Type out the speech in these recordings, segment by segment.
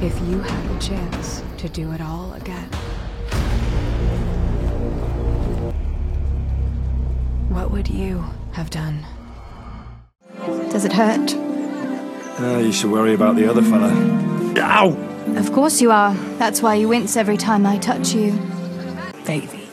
If you had a chance to do it all again, what would you have done? Does it hurt? You should worry about the other fella. Ow! Of course you are. That's why you wince every time I touch you. Baby.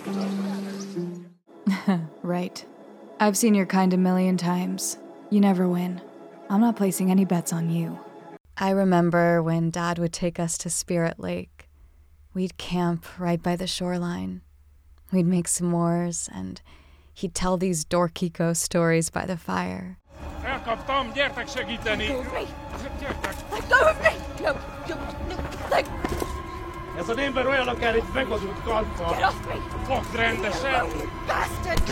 Right. I've seen your kind a million times. You never win. I'm not placing any bets on you. I remember when Dad would take us to Spirit Lake. We'd camp right by the shoreline. We'd make s'mores, and he'd tell these dorky ghost stories by the fire. Elkaptam, gyertek segíteni! Let go of me! Let go of me! No, let... Ez az ember olyan akár egy megadott kalfa! Get off me! Fogd rendesen! You bastard!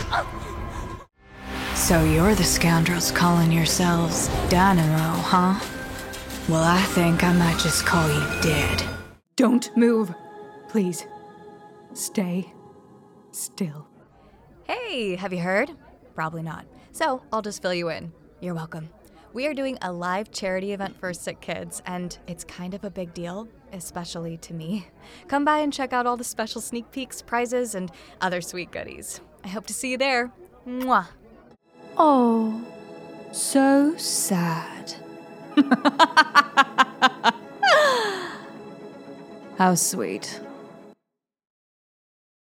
So you're the scoundrels calling yourselves Dynamo, huh? Well, I think I might just call you dead. Don't move. Please. Stay still. Hey, have you heard? Probably not. So I'll just fill you in. You're welcome. We are doing a live charity event for sick kids, and it's kind of a big deal, especially to me. Come by and check out all the special sneak peeks, prizes, and other sweet goodies. I hope to see you there. Mwah. Oh, so sad. How sweet.